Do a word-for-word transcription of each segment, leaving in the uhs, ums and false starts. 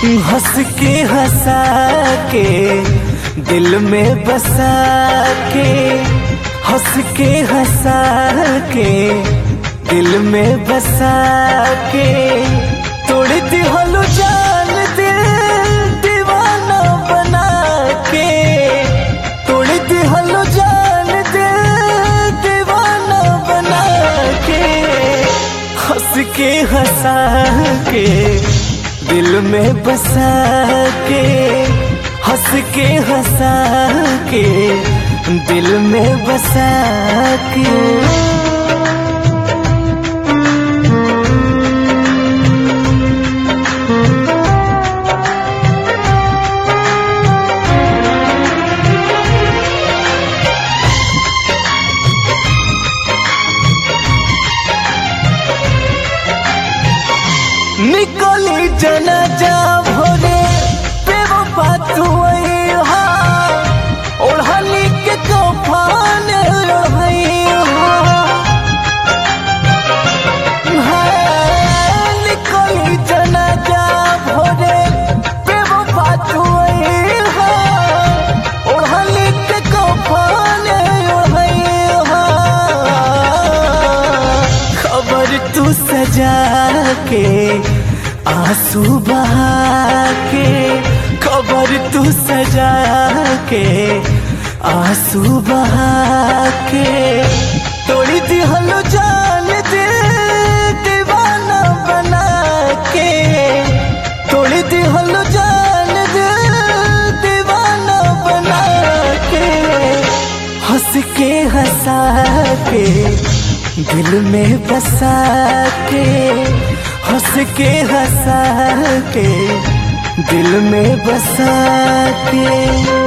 हंस के हंसा के दिल में बसा के, हंस के हंसा के दिल में बसा के, तोड़ दी हलो जान दिल दीवाना बना के, तोड़ दी हलो जान दिल दीवाना बना के, हंस के हंसा के दिल में बसा के, हंस के हंसा के दिल में बसा के। निकली जनाजा भोरे बेवफा तू हा, ओढ़नी के कफन हा, निकली जनाजा भोरे बेवफा तू हा, ओढ़नी के कफन हा, खबर तू सजा के आंसू बहा के, खबर तू सजा के आंसू बहा के, तोड़ी दी हलो जान दिल दीवाना बना के, तोड़ी दी हलो जान दिल दीवाना बना के, हंस के हंसा के दिल में बसा के, हंस के हंसा के दिल में बसा के।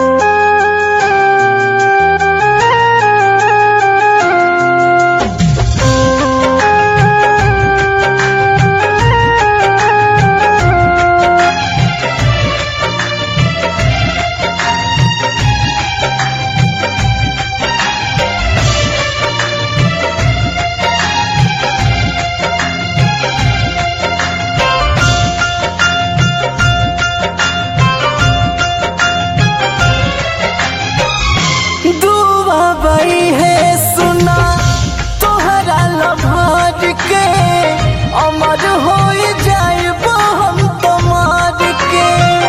अमर हो जाएबो हम तमार के,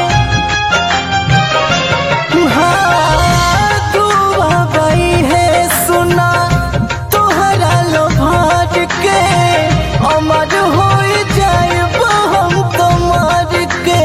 हाँ दुआ गई है सुना तोहरा लोभार के, अमर हो जाएबो हम तमार के,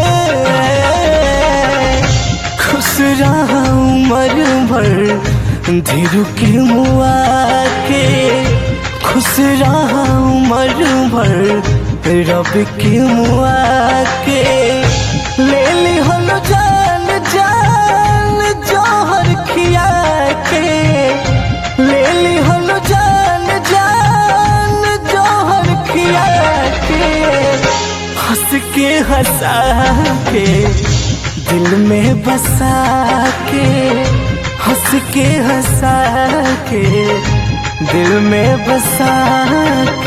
खुश रहा उम्र भर धीरू के मुआ के, खुश रहा उम्र भर रब के मुआ के, ले ली हलो जान जान जोहर खिया के, ले ली हलो जान जान जोहर खिया के, हंस के हंसा के दिल में बसा के, हंस के हंसा के दिल में बसा के।